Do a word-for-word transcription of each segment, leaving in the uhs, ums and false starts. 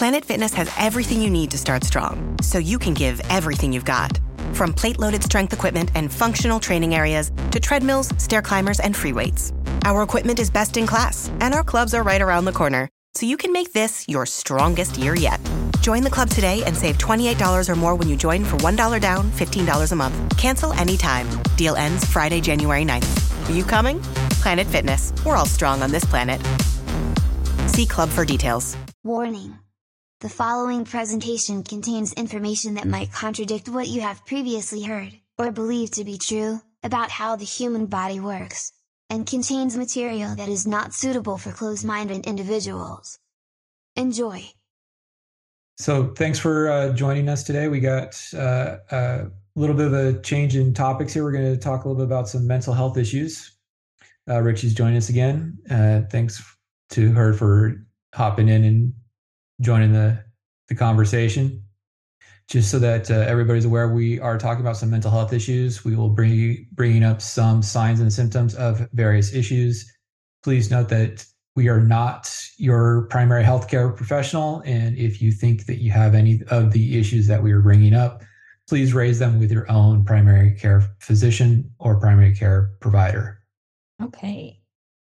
Planet Fitness has everything you need to start strong, so you can give everything you've got. From plate-loaded strength equipment and functional training areas to treadmills, stair climbers, and free weights. Our equipment is best in class, and our clubs are right around the corner, so you can make this your strongest year yet. Join the club today and save twenty-eight dollars or more when you join for one dollar down, fifteen dollars a month. Cancel anytime. Deal ends Friday, January ninth. Are you coming? Planet Fitness. We're all strong on this planet. See club for details. Warning. The following presentation contains information that might contradict what you have previously heard, or believed to be true, about how the human body works, and contains material that is not suitable for closed-minded individuals. Enjoy. So thanks for uh, joining us today. We got uh, a little bit of a change in topics here. We're going to talk a little bit about some mental health issues. Uh, Richie's joining us again. Uh, thanks to her for hopping in and joining the, the conversation. Just so that uh, everybody's aware, we are talking about some mental health issues. We will bring bringing up some signs and symptoms of various issues. Please note that we are not your primary healthcare professional, and if you think that you have any of the issues that we are bringing up, please raise them with your own primary care physician or primary care provider. Okay.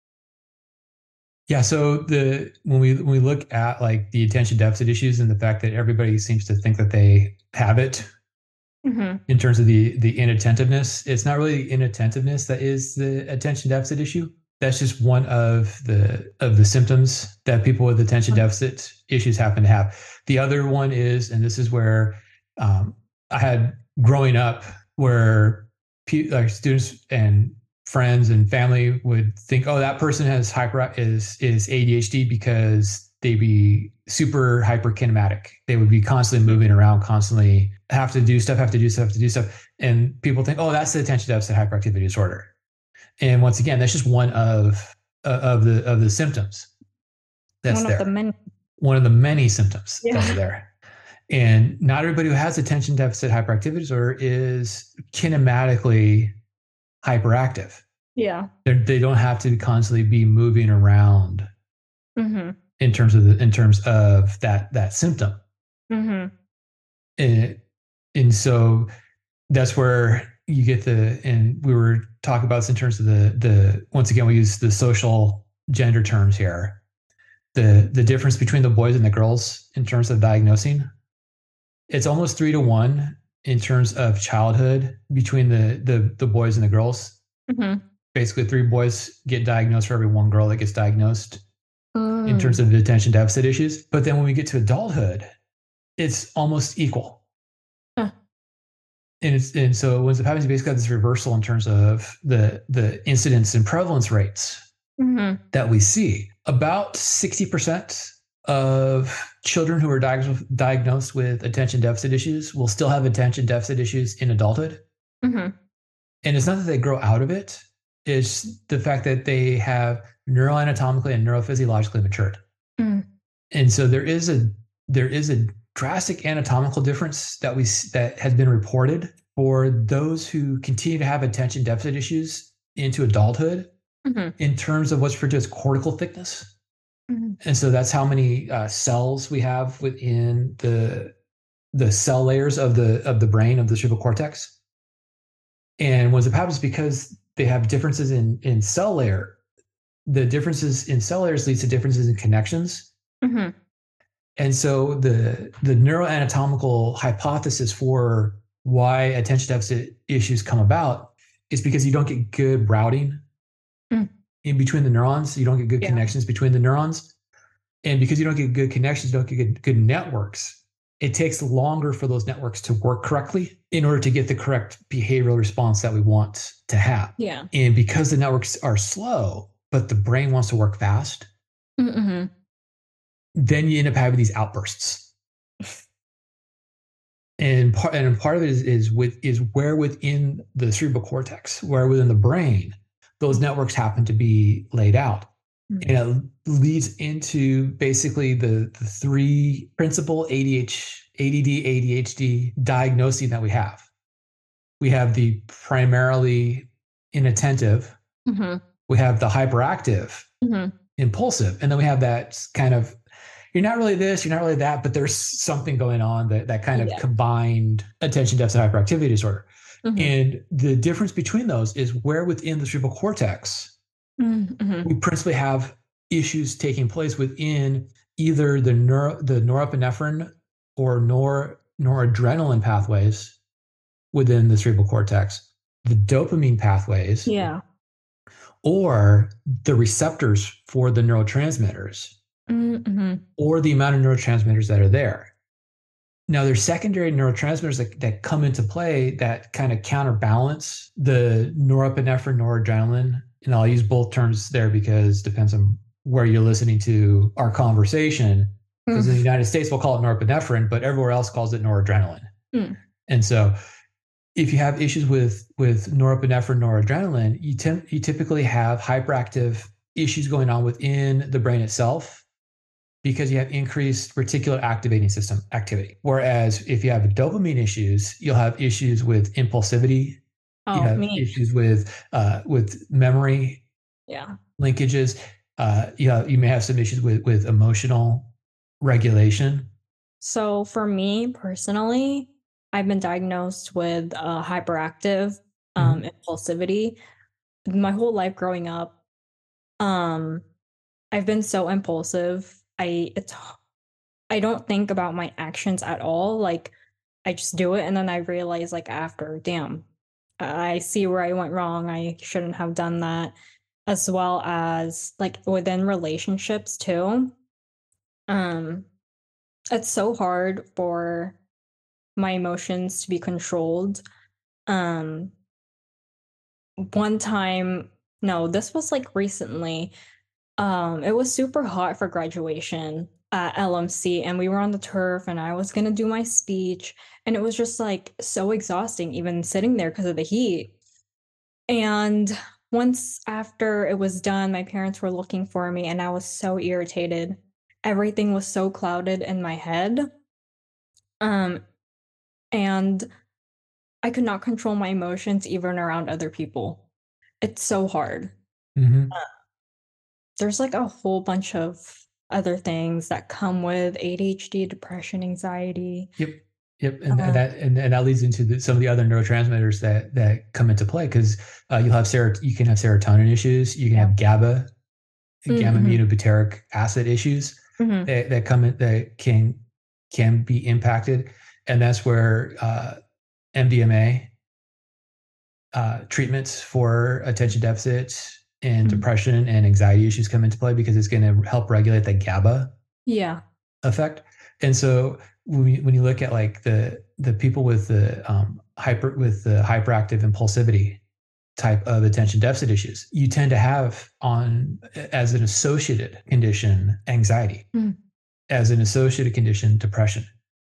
Yeah. So the when we when we look at like the attention deficit issues and the fact that everybody seems to think that they have it mm-hmm. in terms of the the inattentiveness, it's not really inattentiveness that is the attention deficit issue. That's just one of the of the symptoms that people with attention deficit issues happen to have. The other one is, and this is where um, I had growing up, where pe- like students and friends and family would think, oh, that person has hyper is is A D H D because they be super hyperkinematic. They would be constantly moving around, constantly have to do stuff, have to do stuff, have to do stuff. And people think, oh, that's the attention deficit hyperactivity disorder. And once again, that's just one of uh, of the of the symptoms that's one there. Of the many. One of the many symptoms yeah. that are there. And not everybody who has attention deficit hyperactivity disorder is kinematically hyperactive. Yeah. They're, they don't have to constantly be moving around mm-hmm. in terms of the, in terms of that, that symptom. Mm-hmm. And, and so that's where you get the, and we were talking about this in terms of the, the, once again, we use the social gender terms here, the, the difference between the boys and the girls in terms of diagnosing. It's almost three to one in terms of childhood between the the, the boys and the girls. Mm-hmm. Basically, three boys get diagnosed for every one girl that gets diagnosed mm. in terms of the attention deficit issues. But then when we get to adulthood, it's almost equal. Huh. And it's and so what happens is basically got this reversal in terms of the the incidence and prevalence rates mm-hmm. that we see. About sixty percent of children who are diagnosed, diagnosed with attention deficit issues will still have attention deficit issues in adulthood. Mm-hmm. And it's not that they grow out of it. It's the fact that they have neuroanatomically and neurophysiologically matured. Mm. And so there is a there is a drastic anatomical difference that we that has been reported for those who continue to have attention deficit issues into adulthood mm-hmm. in terms of what's referred to as cortical thickness. Mm-hmm. And so that's how many uh, cells we have within the the cell layers of the of the brain of the cerebral cortex. And what happens is because they have differences in in cell layer, the differences in cell layers leads to differences in connections. Mm-hmm. And so the the neuroanatomical hypothesis for why attention deficit issues come about is because you don't get good routing mm. in between the neurons. You don't get good yeah. connections between the neurons. And because you don't get good connections, you don't get good, good networks, it takes longer for those networks to work correctly in order to get the correct behavioral response that we want to have. Yeah. And because the networks are slow, but the brain wants to work fast, mm-hmm. then you end up having these outbursts. And part and part of it is, is with is where within the cerebral cortex, where within the brain, those networks happen to be laid out. Mm-hmm. And it leads into basically the, the three principal A D H, A D D, A D H D diagnosing that we have. We have the primarily inattentive, mm-hmm. we have the hyperactive, mm-hmm. impulsive, and then we have that kind of you're not really this, you're not really that, but there's something going on that, that kind of Yeah. combined attention deficit hyperactivity disorder. Mm-hmm. And the difference between those is where within the cerebral cortex, mm-hmm. we principally have issues taking place within either the neuro, the norepinephrine or nor, noradrenaline pathways within the cerebral cortex, the dopamine pathways, yeah, or the receptors for the neurotransmitters, mm-hmm. or the amount of neurotransmitters that are there. Now, there's secondary neurotransmitters that, that come into play that kind of counterbalance the norepinephrine, noradrenaline, and I'll use both terms there because it depends on where you're listening to our conversation. Because mm. in the United States, we'll call it norepinephrine, but everywhere else calls it noradrenaline. Mm. And so if you have issues with, with norepinephrine, noradrenaline, you, tem- you typically have hyperactive issues going on within the brain itself because you have increased reticular activating system activity. Whereas if you have dopamine issues, you'll have issues with impulsivity. Oh, you have me. issues with uh, with memory yeah. linkages. Uh, you, know, you may have some issues with, with emotional regulation. So for me personally, I've been diagnosed with uh, hyperactive um, mm-hmm. impulsivity. My whole life growing up, um, I've been so impulsive. I it's I don't think about my actions at all. Like I just do it, and then I realize like after, damn, I see where I went wrong. I shouldn't have done that. As well as like within relationships too. Um, it's so hard for my emotions to be controlled. Um, one time, no, this was like recently. Um, it was super hot for graduation at L M C, and we were on the turf, and I was gonna do my speech, and it was just like so exhausting, even sitting there because of the heat. And once after it was done, my parents were looking for me, and I was so irritated. Everything was so clouded in my head. Um, and I could not control my emotions even around other people. It's so hard. Mm-hmm. Uh, there's like a whole bunch of other things that come with A D H D, depression, anxiety. Yep. Yep, and, uh, and that and, and that leads into the, some of the other neurotransmitters that that come into play because uh, you'll have ser- you can have serotonin issues, you can have GABA, mm-hmm. gamma aminobutyric acid issues mm-hmm. that, that come in, that can can be impacted, and that's where uh, M D M A uh, treatments for attention deficit and mm-hmm. depression and anxiety issues come into play because it's going to help regulate the GABA yeah effect, and so. When you, when you look at like the the people with the um, hyper with the hyperactive impulsivity type of attention deficit issues, you tend to have on as an associated condition anxiety, mm. as an associated condition depression.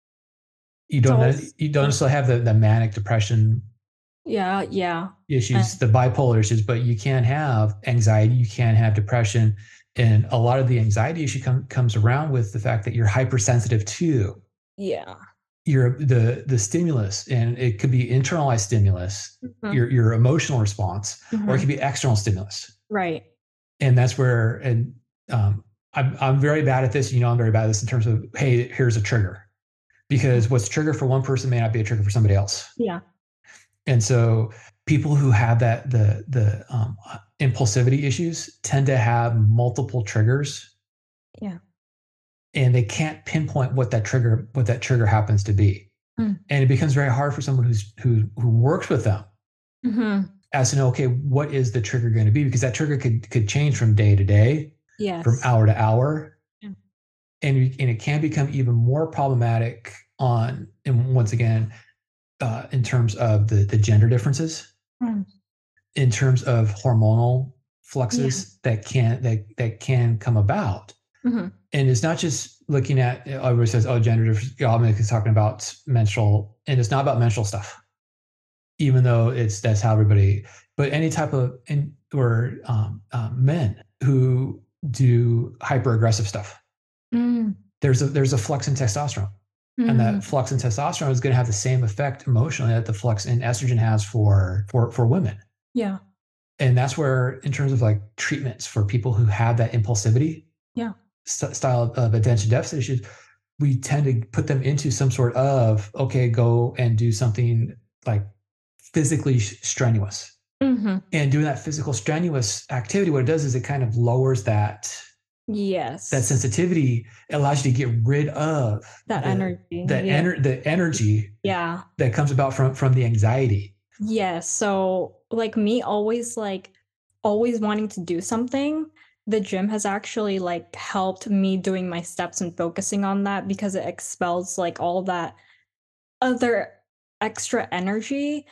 You don't always, you don't necessarily have the, the manic depression yeah yeah issues, uh, the bipolar issues, but you can have anxiety, you can have depression, and a lot of the anxiety issue com- comes around with the fact that you're hypersensitive to. Yeah. Your the the stimulus, and it could be internalized stimulus, mm-hmm. your your emotional response, mm-hmm. or it could be external stimulus. Right. And that's where, and um, I'm I'm very bad at this. You know, I'm very bad at this in terms of, hey, here's a trigger, because what's trigger for one person may not be a trigger for somebody else. Yeah. And so people who have that the the um, impulsivity issues tend to have multiple triggers. Yeah. And they can't pinpoint what that trigger, what that trigger happens to be. Mm. And it becomes very hard for someone who's, who, who works with them mm-hmm. as to know, okay, what is the trigger going to be? Because that trigger could, could change from day to day, yes. from hour to hour. Yeah. And, and it can become even more problematic on, and once again, uh, in terms of the, the gender differences, mm. in terms of hormonal fluxes yeah. that can, that, that can come about. Mm-hmm. And it's not just looking at, everybody says, oh, gender difference, is talking about menstrual, and it's not about menstrual stuff, even though it's, that's how everybody, but any type of, in, or um, um, men who do hyper aggressive stuff, mm. there's a, there's a flux in testosterone. Mm. And that flux in testosterone is going to have the same effect emotionally that the flux in estrogen has for, for, for women. Yeah. And that's where, in terms of like treatments for people who have that impulsivity, yeah. st- style of attention deficit issues, we tend to put them into some sort of, okay, go and do something like physically strenuous. Mm-hmm. And doing that physical strenuous activity, what it does is it kind of lowers that, yes, that sensitivity. It allows you to get rid of that the, energy, the, yeah. ener- the energy yeah. that comes about from, from the anxiety. Yes. Yeah, so like me always like always wanting to do something, the gym has actually like helped me doing my steps and focusing on that, because it expels like all that other extra energy.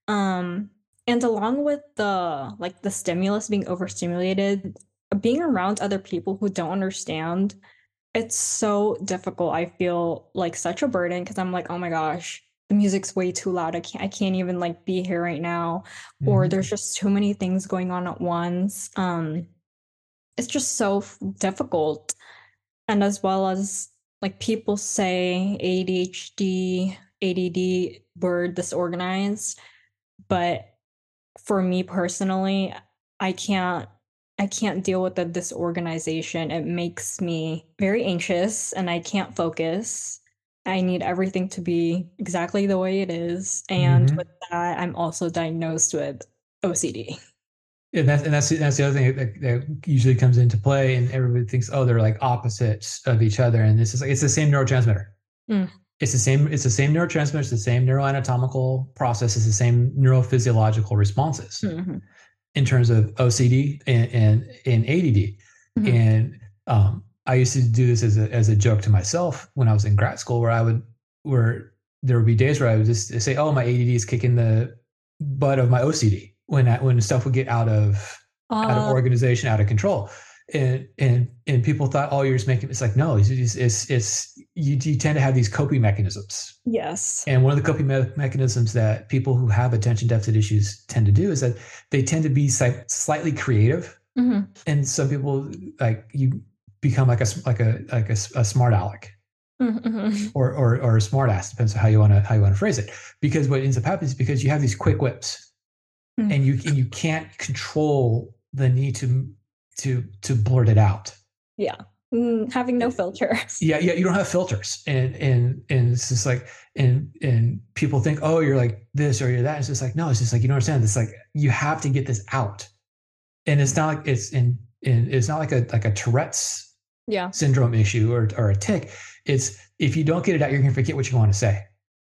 Um, and along with the like the stimulus being overstimulated, being around other people who don't understand, it's so difficult. I feel like such a burden, because I'm like, oh my gosh, the music's way too loud. I can't I can't even like be here right now. Mm-hmm. Or there's just too many things going on at once. Um, it's just so f- difficult. And as well as like people say A D H D, A D D, we're disorganized. But for me personally, I can't I can't deal with the disorganization. It makes me very anxious and I can't focus. I need everything to be exactly the way it is. And mm-hmm. with that, I'm also diagnosed with O C D. And that's and that's that's the other thing that, that usually comes into play, and everybody thinks, oh, they're like opposites of each other, and this is like it's the same neurotransmitter. Mm. It's the same. It's the same neurotransmitter. It's the same neuroanatomical process. It's the same neurophysiological responses mm-hmm. in terms of O C D and and, and A D D. Mm-hmm. And um, I used to do this as a as a joke to myself when I was in grad school, where I would where there would be days where I would just say, oh, my A D D is kicking the butt of my O C D. When that, when stuff would get out of uh, out of organization, out of control, and and and people thought, oh, you're just making. It's like no, it's it's it's, it's you, you tend to have these coping mechanisms. Yes. And one of the coping me- mechanisms that people who have attention deficit issues tend to do is that they tend to be si- slightly creative. Mm-hmm. And some people like you become like a like a like a, a smart aleck. Mm-hmm. Or or or a smart ass, depends on how you want to how you want to phrase it. Because what ends up happening is because you have these quick whips. And you and you can't control the need to to to blurt it out. Yeah, mm, having no filter. Yeah, yeah, you don't have filters, and and and it's just like and and people think, oh, you're like this or you're that. It's just like no, it's just like you don't understand. It's like you have to get this out, and it's not like it's in in it's not like a like a Tourette's yeah. syndrome issue or or a tic. It's if you don't get it out, you're gonna forget what you want to say.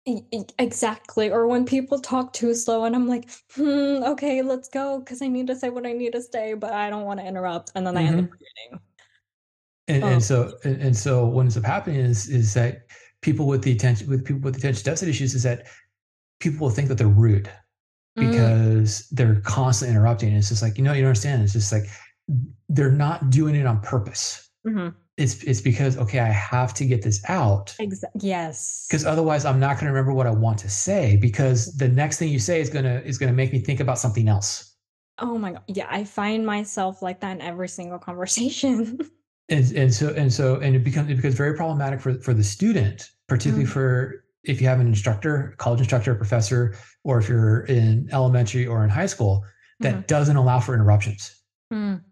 Exactly. Or when people talk too slow and I'm like, hmm, okay, let's go, because I need to say what I need to say, but I don't want to interrupt. And then mm-hmm. I end up forgetting. And, oh. and so and, and so what ends up happening is is that people with the attention with people with attention deficit issues is that people will think that they're rude because mm. they're constantly interrupting. And it's just like, you know, you don't understand. It's just like they're not doing it on purpose. Mm-hmm. It's it's because, okay, I have to get this out. Exactly. Yes. Because otherwise I'm not going to remember what I want to say, because the next thing you say is going to is going to make me think about something else. Oh my God. Yeah. I find myself like that in every single conversation. and and so and so and it becomes it becomes very problematic for, for the student, particularly mm. for if you have an instructor, college instructor, professor, or if you're in elementary or in high school that mm. doesn't allow for interruptions. Mm.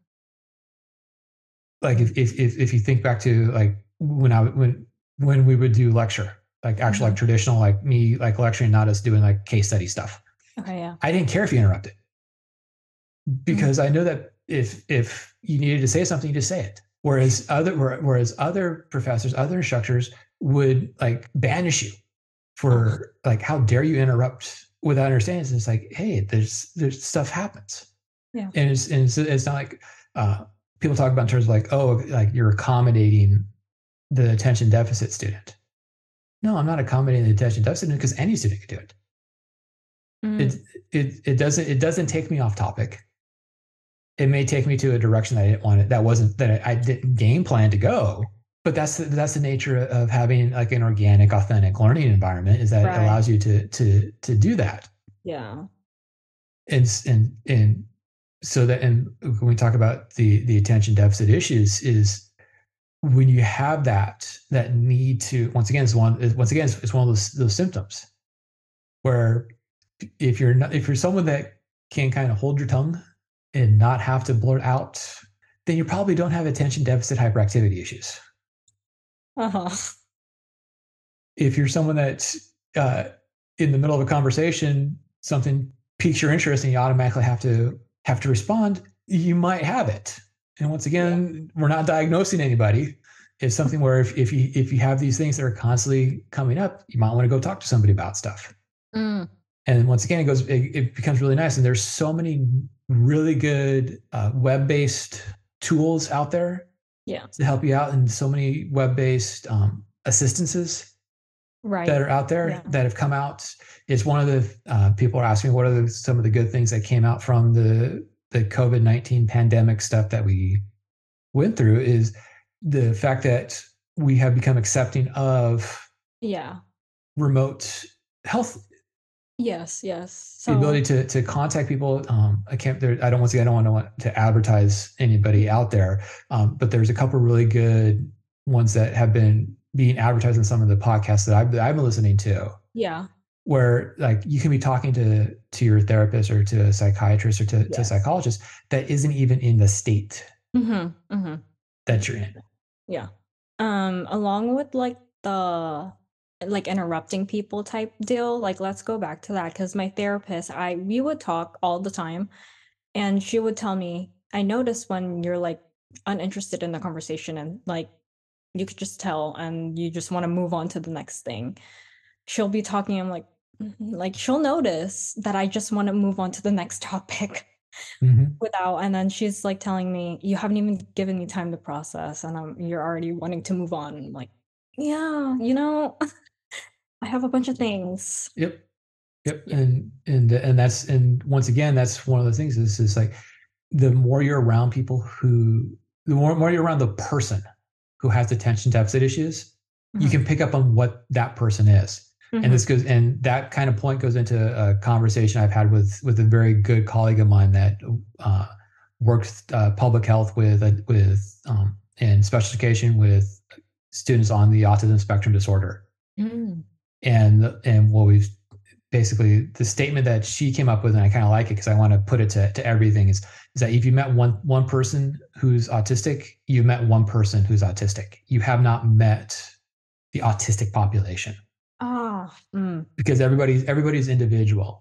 Like if, if if if you think back to like when I when when we would do lecture, like actual mm-hmm. like traditional, like me like lecturing, not us doing like case study stuff. Okay, yeah. I didn't care if you interrupted, because mm-hmm. I know that if if you needed to say something, you just say it. Whereas other whereas other professors, other instructors would like banish you for like, how dare you interrupt without understanding? So it's like, hey, there's there's stuff happens. Yeah. And it's and it's, it's not like. Uh, People talk about in terms of like, oh, like you're accommodating the attention deficit student. No, I'm not accommodating the attention deficit student, because any student could do it. Mm. It it it doesn't it doesn't take me off topic. It may take me to a direction that I didn't want it. That wasn't that I, I didn't game plan to go. But that's the, that's the nature of having like an organic, authentic learning environment, is that right. It allows you to to to do that. Yeah. And and and. So that, and when we talk about the the attention deficit issues, is when you have that that need to, once again, it's one once again it's, it's one of those those symptoms where if you're not if you're someone that can kind of hold your tongue and not have to blurt out then you probably don't have attention deficit hyperactivity issues. Uh-huh. If you're someone that's uh, in the middle of a conversation, something piques your interest and you automatically have to have to respond, you might have it. And once again, yeah. we're not diagnosing anybody. It's something where if, if you if you have these things that are constantly coming up, you might want to go talk to somebody about stuff. Mm. And once again, it goes it, it becomes really nice. And there's so many really good uh, web-based tools out there yeah. to help you out, and so many web-based um, assistances right. that are out there yeah. that have come out. It's one of the uh, people are asking what are the, some of the good things that came out from the the COVID nineteen pandemic stuff that we went through is the fact that we have become accepting of yeah remote health. Yes, yes. So, the ability to to contact people. Um, I can't. There, I don't want to. I don't want to want to advertise anybody out there. Um, but there's a couple really good ones that have been being advertised in some of the podcasts that I've I've been listening to. Yeah. Where like you can be talking to to your therapist or to a psychiatrist or to, yes. to a psychologist that isn't even in the state mm-hmm, mm-hmm. that you're in. Yeah. Um, along with like the like interrupting people type deal, like let's go back to that, because my therapist, I we would talk all the time, and she would tell me, I notice when you're like uninterested in the conversation and like you could just tell and you just want to move on to the next thing. She'll be talking, I'm like like she'll notice that I just want to move on to the next topic. Mm-hmm. Without, and then she's like telling me, you haven't even given me time to process, and I'm you're already wanting to move on. I'm like, yeah, you know, I have a bunch of things. Yep, yep, yeah. and and and that's and once again, that's one of the things. Is is like the more you're around people who, the more more you're around the person who has attention deficit issues, mm-hmm. you can pick up on what that person is. Mm-hmm. And this goes, and that kind of point goes into a conversation I've had with with a very good colleague of mine that uh, works uh, public health with uh, with um, and special education with students on the autism spectrum disorder. Mm. And and what we've basically the statement that she came up with, and I kind of like it because I want to put it to to everything is is that if you met one one person who's autistic, you've met one person who's autistic. You have not met the autistic population. Ah, mm. Because everybody's everybody's individual,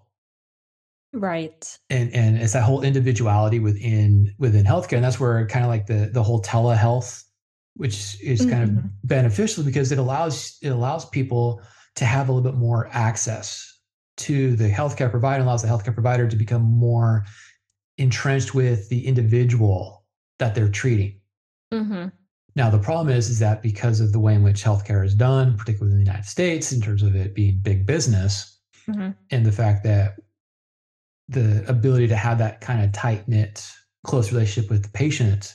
right? And and it's that whole individuality within within healthcare, and that's where kind of like the the whole telehealth, which is mm-hmm. kind of beneficial because it allows it allows people to have a little bit more access to the healthcare provider, allows the healthcare provider to become more entrenched with the individual that they're treating. Mm-hmm. Now, the problem is, is that because of the way in which healthcare is done, particularly in the United States, in terms of it being big business, mm-hmm. and the fact that the ability to have that kind of tight-knit, close relationship with the patient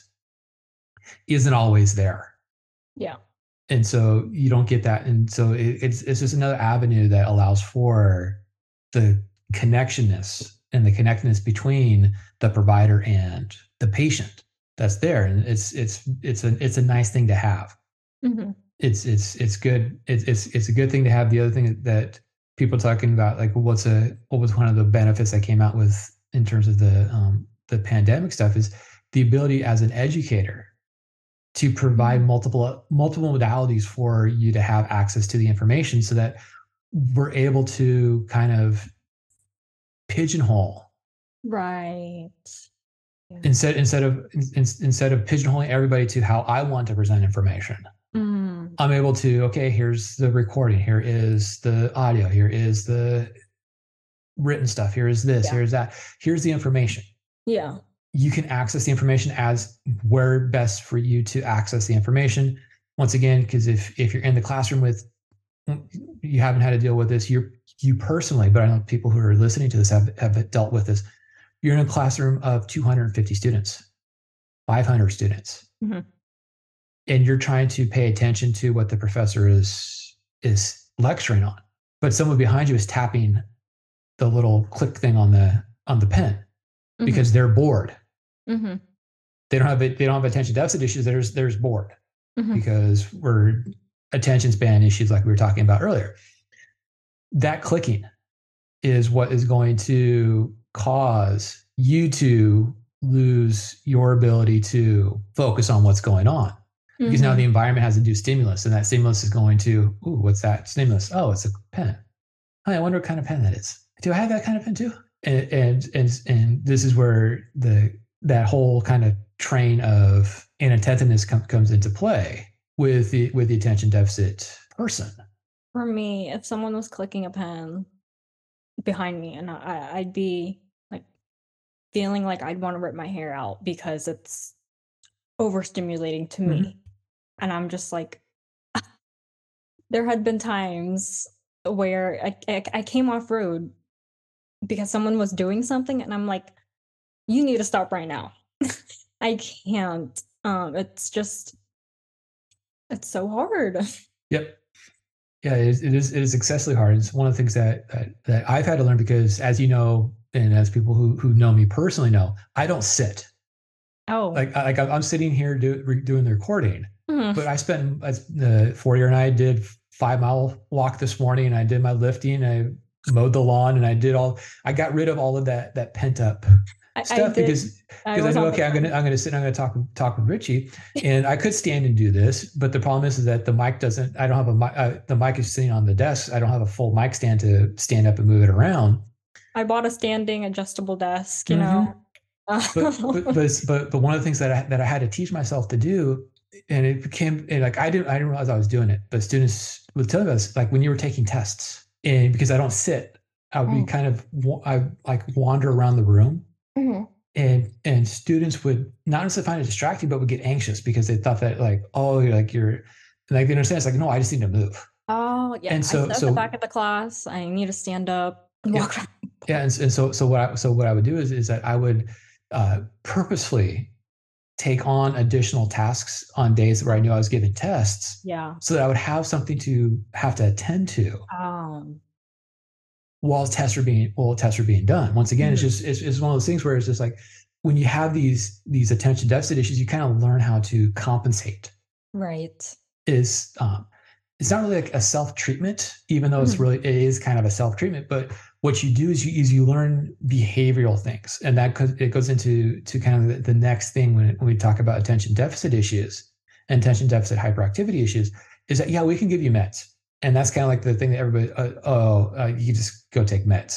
isn't always there. Yeah. And so you don't get that. And so it, it's it's just another avenue that allows for the connectionness and the connectedness between the provider and the patient that's there. And it's it's it's a it's a nice thing to have. Mm-hmm. It's it's it's good. It's it's it's a good thing to have. The other thing that people talking about, like, well, what's a what was one of the benefits that came out with in terms of the um, the pandemic stuff is the ability as an educator to provide multiple multiple modalities for you to have access to the information, so that we're able to kind of pigeonhole. Right. Yeah. Instead, instead of in, instead of pigeonholing everybody to how I want to present information, mm. I'm able to, okay, here's the recording, here is the audio, here is the written stuff, here is this, yeah. here's that, here's the information. Yeah. You can access the information as where best for you to access the information. Once again, because if if you're in the classroom with, you haven't had to deal with this, you're you personally, but I know people who are listening to this have, have dealt with this. You're in a classroom of two hundred fifty students, five hundred students, mm-hmm. and you're trying to pay attention to what the professor is is lecturing on, but someone behind you is tapping the little click thing on the on the pen mm-hmm. because they're bored. Mm-hmm. They don't have they don't have attention deficit issues. There's there's bored mm-hmm. because we're attention span issues like we were talking about earlier. That clicking is what is going to cause you to lose your ability to focus on what's going on. Because mm-hmm. now the environment has a new stimulus, and that stimulus is going to, ooh, what's that stimulus? Oh, it's a pen. I wonder what kind of pen that is. Do I have that kind of pen too? And and and, and this is where the that whole kind of train of inattentiveness com- comes into play with the with the attention deficit person. For me, if someone was clicking a pen behind me, and I, I'd be like feeling like I'd want to rip my hair out because it's overstimulating to me. Mm-hmm. And I'm just like, there had been times where I, I, I came off rude because someone was doing something, and I'm like, you need to stop right now. I can't. Um, it's just, it's so hard. Yep. Yeah, it is, it is, it is excessively hard. It's one of the things that, that, that I've had to learn because, as you know, and as people who, who know me personally know, I don't sit. Oh. Like, like I'm sitting here do, re, doing the recording. Mm-hmm. But I spent the uh, Fortier and I did five mile walk this morning, and I did my lifting. I mowed the lawn, and I did all. I got rid of all of that that pent up I, stuff I because because I, I knew okay, I'm gonna I'm gonna sit. I'm gonna talk talk with Richie, and I could stand and do this. But the problem is, is that the mic doesn't. I don't have a mic. Uh, the mic is sitting on the desk. I don't have a full mic stand to stand up and move it around. I bought a standing adjustable desk. You mm-hmm. know. but, but but but but one of the things that I that I had to teach myself to do. And it became and like I didn't I didn't realize I was doing it, but students would tell us like when you were taking tests, and because I don't sit, I would mm. be kind of I like wander around the room, mm-hmm. and and students would not necessarily find it distracting, but would get anxious because they thought that like oh you're like you're like they understand it's like no I just need to move. Oh yeah, and so I sit so at the back of the class. I need to stand up and walk yeah, around. Yeah, and, and so so what I so what I would do is is that I would uh, purposefully take on additional tasks on days where I knew I was given tests. Yeah. So that I would have something to have to attend to. Um, while tests are being while tests are being done. Once again, mm-hmm. it's just it's, it's one of those things where it's just like when you have these these attention deficit issues, you kind of learn how to compensate. Right. Is um it's not really like a self-treatment, even though mm-hmm. it's really it is kind of a self-treatment, but what you do is you is you learn behavioral things, and that it goes into to kind of the, the next thing when, when we talk about attention deficit issues and attention deficit hyperactivity issues is that yeah we can give you meds, and that's kind of like the thing that everybody uh, oh uh, you just go take meds,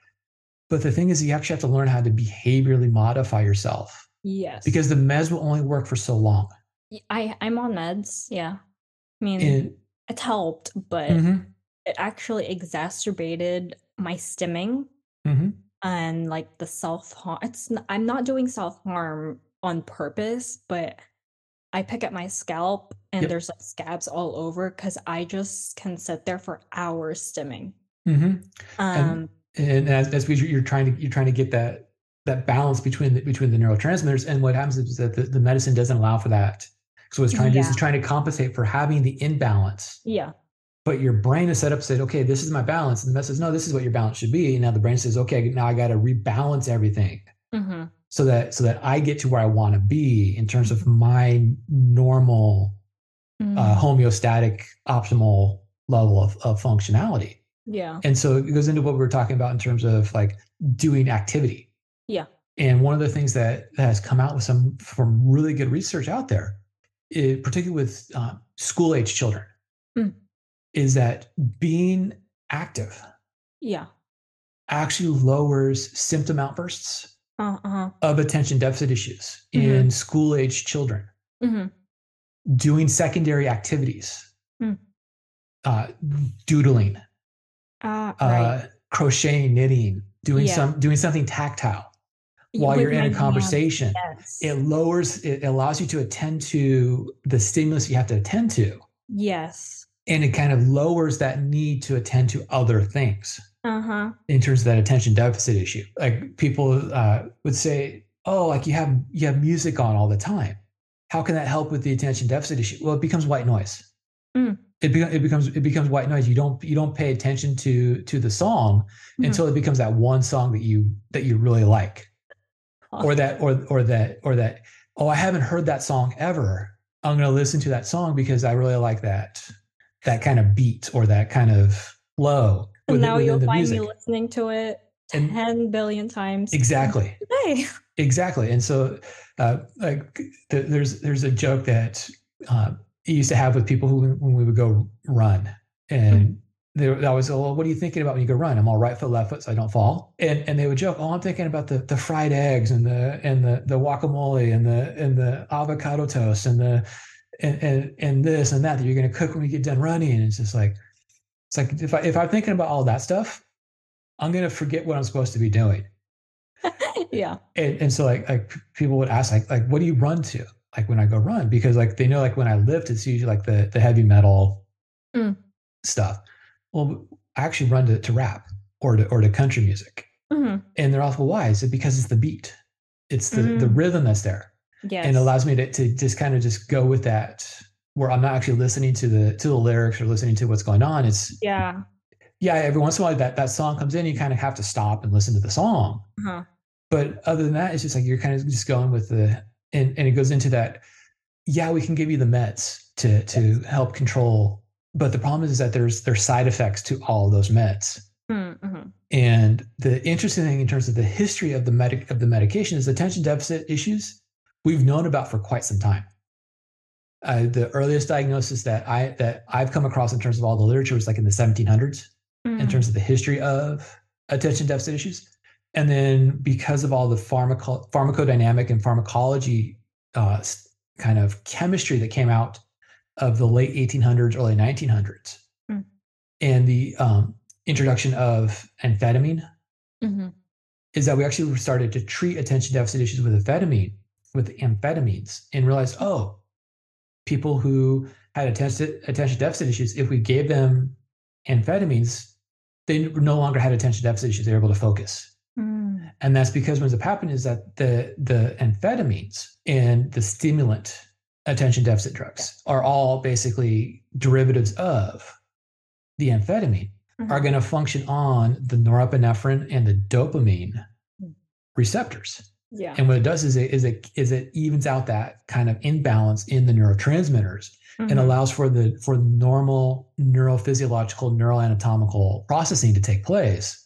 but the thing is you actually have to learn how to behaviorally modify yourself. Yes, because the meds will only work for so long. I I'm on meds. Yeah, I mean and, it's helped, but mm-hmm. it actually exacerbated my stimming mm-hmm. and like the self-harm. It's not, I'm not doing self-harm on purpose, but I pick at my scalp and yep. there's like scabs all over because I just can sit there for hours stimming. Mm-hmm. Um, and, and as, as we, you're trying to you're trying to get that that balance between the, between the neurotransmitters, and what happens is that the, the medicine doesn't allow for that. So what it's trying to yeah. do is it's trying to compensate for having the imbalance. Yeah. But your brain is set up to say, okay, this is my balance. And the message says, no, this is what your balance should be. And now the brain says, okay, now I got to rebalance everything mm-hmm. so that so that I get to where I want to be in terms of my normal mm-hmm. uh, homeostatic optimal level of, of functionality. Yeah. And so it goes into what we were talking about in terms of like doing activity. Yeah. And one of the things that, that has come out with some from really good research out there, it, particularly with uh, school age children, mm. is that being active yeah. actually lowers symptom outbursts uh-huh. of attention deficit issues mm-hmm. in school age children. Mm-hmm. Doing secondary activities, mm. uh, doodling, uh, right. uh, crocheting, knitting, doing yeah. some doing something tactile. While With you're in a conversation, yes. it lowers, it allows you to attend to the stimulus you have to attend to. Yes. And it kind of lowers that need to attend to other things uh-huh. in terms of that attention deficit issue. Like people uh, would say, oh, like you have, you have music on all the time. How can that help with the attention deficit issue? Well, it becomes white noise. Mm. It, be, it becomes, it becomes white noise. You don't, you don't pay attention to, to the song mm-hmm. until it becomes that one song that you, that you really like. Or that, or or that, or that. Oh, I haven't heard that song ever. I'm going to listen to that song because I really like that, that kind of beat or that kind of flow. And now you'll find music. me listening to it and, ten billion times. Exactly. Exactly. And so uh, like th- there's, there's a joke that uh, I used to have with people who, when we would go run, and mm-hmm. they were always, oh, well, what are you thinking about when you go run? I'm all right foot, left foot, so I don't fall. And and they would joke, oh, I'm thinking about the the fried eggs and the and the the guacamole and the and the avocado toast and the and and, and this and that that you're going to cook when we get done running. And it's just like, it's like if I if I'm thinking about all that stuff, I'm going to forget what I'm supposed to be doing. Yeah. And and so like like people would ask like like what do you run to? Like when I go run, because like they know like when I lift, it's usually like the the heavy metal mm. stuff. Well, I actually run to, to rap or to or to country music. Mm-hmm. And they're all, well, why? Is it because it's the beat? It's the mm. the rhythm that's there. Yes. And it allows me to to just kind of just go with that, where I'm not actually listening to the to the lyrics or listening to what's going on. It's yeah. Yeah, every once in a while that, that song comes in, you kind of have to stop and listen to the song. Uh-huh. But other than that, it's just like you're kind of just going with the, and, and it goes into that, yeah, we can give you the meds to to yes. help control, but the problem is that there's there's side effects to all of those meds. Mm-hmm. And the interesting thing in terms of the history of the medic of the medication is attention deficit issues we've known about for quite some time. Uh, the earliest diagnosis that I that I've come across in terms of all the literature was like in the seventeen hundreds, mm. in terms of the history of attention deficit issues. And then because of all the pharmaco- pharmacodynamic and pharmacology uh, kind of chemistry that came out of the late eighteen hundreds, early nineteen hundreds, mm. and the um, introduction of amphetamine, mm-hmm. is that we actually started to treat attention deficit issues with amphetamine, with amphetamines, and realized, oh, people who had attention, attention deficit issues, if we gave them amphetamines, they no longer had attention deficit issues. They were able to focus. Mm. And that's because what ends up happening is that the, the amphetamines and the stimulant attention deficit drugs are all basically derivatives of the amphetamine, mm-hmm. are going to function on the norepinephrine and the dopamine receptors. Yeah. And what it does is it, is it, is it evens out that kind of imbalance in the neurotransmitters, mm-hmm. and allows for the, for normal neurophysiological, neuroanatomical processing to take place,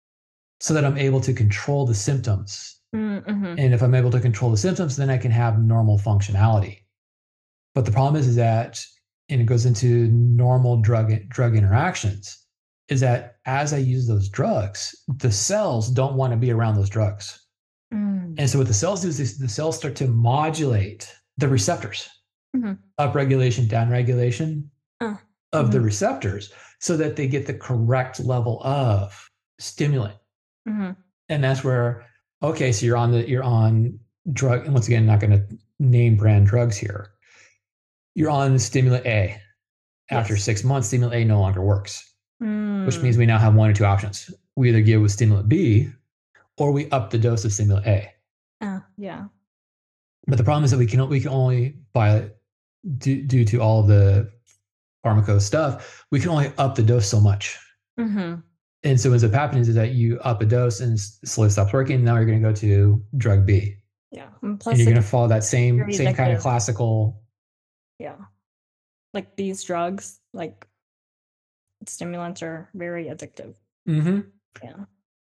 so that I'm able to control the symptoms. Mm-hmm. And if I'm able to control the symptoms, then I can have normal functionality. But the problem is, is that, and it goes into normal drug, drug interactions, is that as I use those drugs, the cells don't want to be around those drugs. Mm. And so what the cells do is the cells start to modulate the receptors, mm-hmm. upregulation, downregulation uh, of mm-hmm. the receptors, so that they get the correct level of stimulant. Mm-hmm. And that's where, okay, so you're on the, you're on drug, and once again, not going to name brand drugs here. You're on stimulant A. After yes. six months, stimulant A no longer works, mm. which means we now have one or two options. We either give with stimulant B, or we up the dose of stimulant A. Uh, yeah. But the problem is that we can we can only, by due, due to all of the pharmaco stuff, we can only up the dose so much. Mm-hmm. And so what ends up happening is that you up a dose and slowly stops working. Now you're going to go to drug B. Yeah. And, and you're going to follow that same same kind of classical. Yeah. Like these drugs, like stimulants, are very addictive. Mm-hmm. Yeah.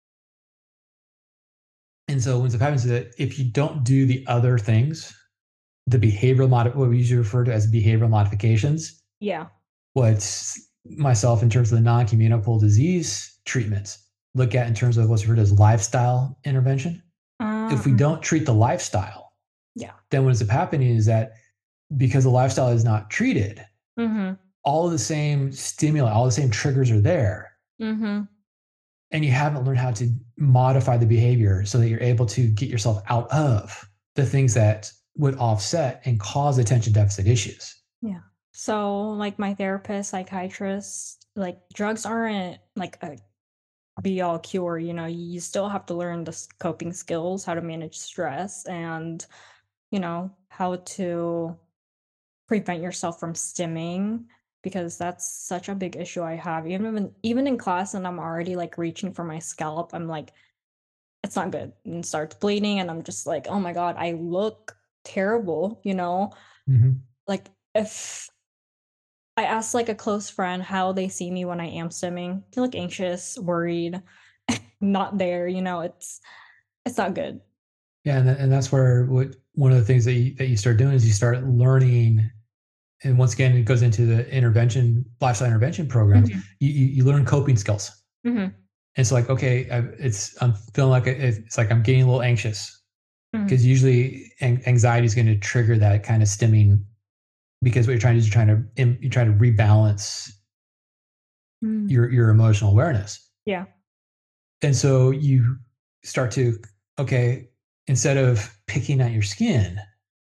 And so what ends up happening is that if you don't do the other things, the behavioral mod, what we usually refer to as behavioral modifications. Yeah. What's myself in terms of the non-communicable disease treatments look at in terms of what's referred to as lifestyle intervention. Um, if we don't treat the lifestyle, yeah, then what ends up happening is that because the lifestyle is not treated, mm-hmm. all of the same stimuli, all the same triggers are there. Mm-hmm. And you haven't learned how to modify the behavior so that you're able to get yourself out of the things that would offset and cause attention deficit issues. Yeah. So like my therapist, psychiatrist, like drugs aren't like a be all cure, you know, you still have to learn the coping skills, how to manage stress, and, you know, how to prevent yourself from stimming, because that's such a big issue I have. Even when, even in class, and I'm already like reaching for my scalp, I'm like, it's not good, and it starts bleeding, and I'm just like, oh my God, I look terrible, you know? Mm-hmm. Like if I asked like a close friend how they see me when I am stimming, they look anxious, worried. not there, you know, it's it's not good. Yeah, and and that's where what one of the things that you, that you start doing is you start learning, and once again it goes into the intervention lifestyle intervention programs. Mm-hmm. You, you you learn coping skills. Mm-hmm. And it's like, okay, I, it's I'm feeling like it's like I'm getting a little anxious, because mm-hmm. usually anxiety is going to trigger that kind of stimming, because what you're trying to do is you're trying to you're trying to rebalance mm-hmm. your your emotional awareness. Yeah. And so you start to, okay, instead of picking at your skin,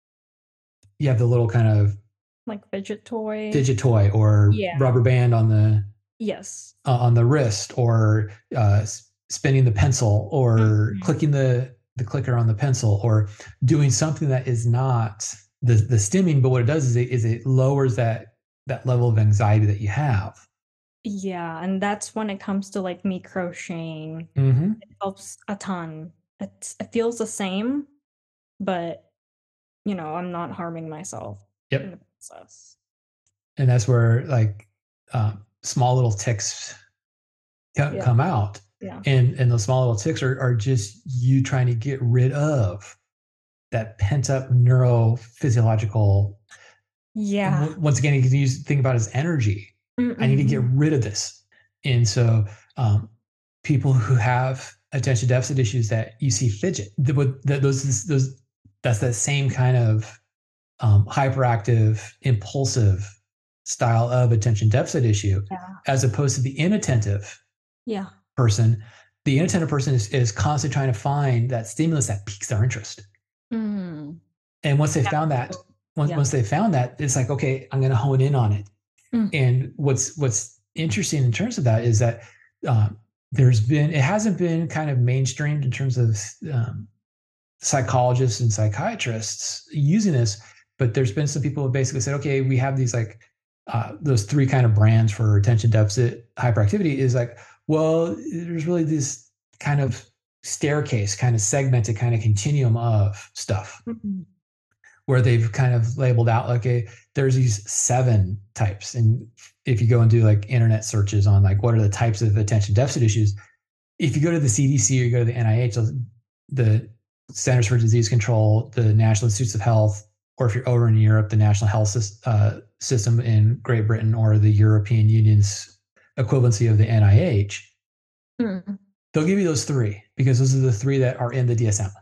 you have the little kind of like fidget toy, fidget toy, or yeah. rubber band on the yes uh, on the wrist, or uh, spinning the pencil, or mm-hmm. clicking the the clicker on the pencil, or doing something that is not the the stimming, but what it does is it is it lowers that that level of anxiety that you have. Yeah, and that's when it comes to like me crocheting. Mm-hmm. It helps a ton. It's, it feels the same, but you know, I'm not harming myself yep. in the process. And that's where like uh, small little ticks c- yeah. come out. Yeah. And and those small little ticks are, are just you trying to get rid of that pent up neurophysiological. Yeah. Once again, you can use think about it as energy. Mm-hmm. I need to get rid of this. And so um, people who have attention deficit issues that you see fidget, the, the, those, those, that's that same kind of um, hyperactive, impulsive style of attention deficit issue, yeah. as opposed to the inattentive yeah. person. The inattentive person is, is constantly trying to find that stimulus that piques their interest. Mm. And once they yeah. found that, once, yeah. once they found that, it's like, okay, I'm going to hone in on it. Mm. And what's what's interesting in terms of that is that um, there's been, it hasn't been kind of mainstreamed in terms of um, psychologists and psychiatrists using this, but there's been some people who basically said, okay, we have these like uh, those three kind of brands for attention deficit hyperactivity. Is like, well, there's really this kind of staircase, kind of segmented kind of continuum of stuff. Mm-hmm. Where they've kind of labeled out, like, okay, there's these seven types. And if you go and do like internet searches on like, what are the types of attention deficit issues? If you go to the C D C or you go to the N I H, the Centers for Disease Control, the National Institutes of Health, or if you're over in Europe, the National Health uh, System in Great Britain, or the European Union's equivalency of the N I H, mm. they'll give you those three, because those are the three that are in the D S M.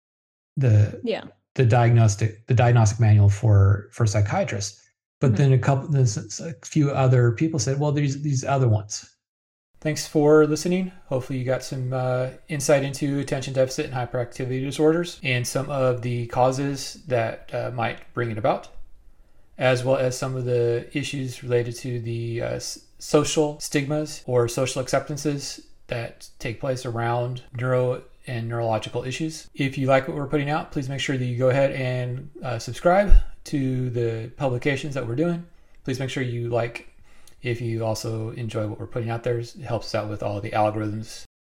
The yeah. the diagnostic the diagnostic manual for for psychiatrists. But mm-hmm. then a couple there's a few other people said, well, there's these other ones. Thanks for listening. Hopefully you got some uh, insight into attention deficit and hyperactivity disorders and some of the causes that uh, might bring it about, as well as some of the issues related to the uh, social stigmas or social acceptances that take place around neuro and neurological issues. If you like what we're putting out, please make sure that you go ahead and uh, subscribe to the publications that we're doing. Please make sure you like if you also enjoy what we're putting out there. It helps us out with all the algorithms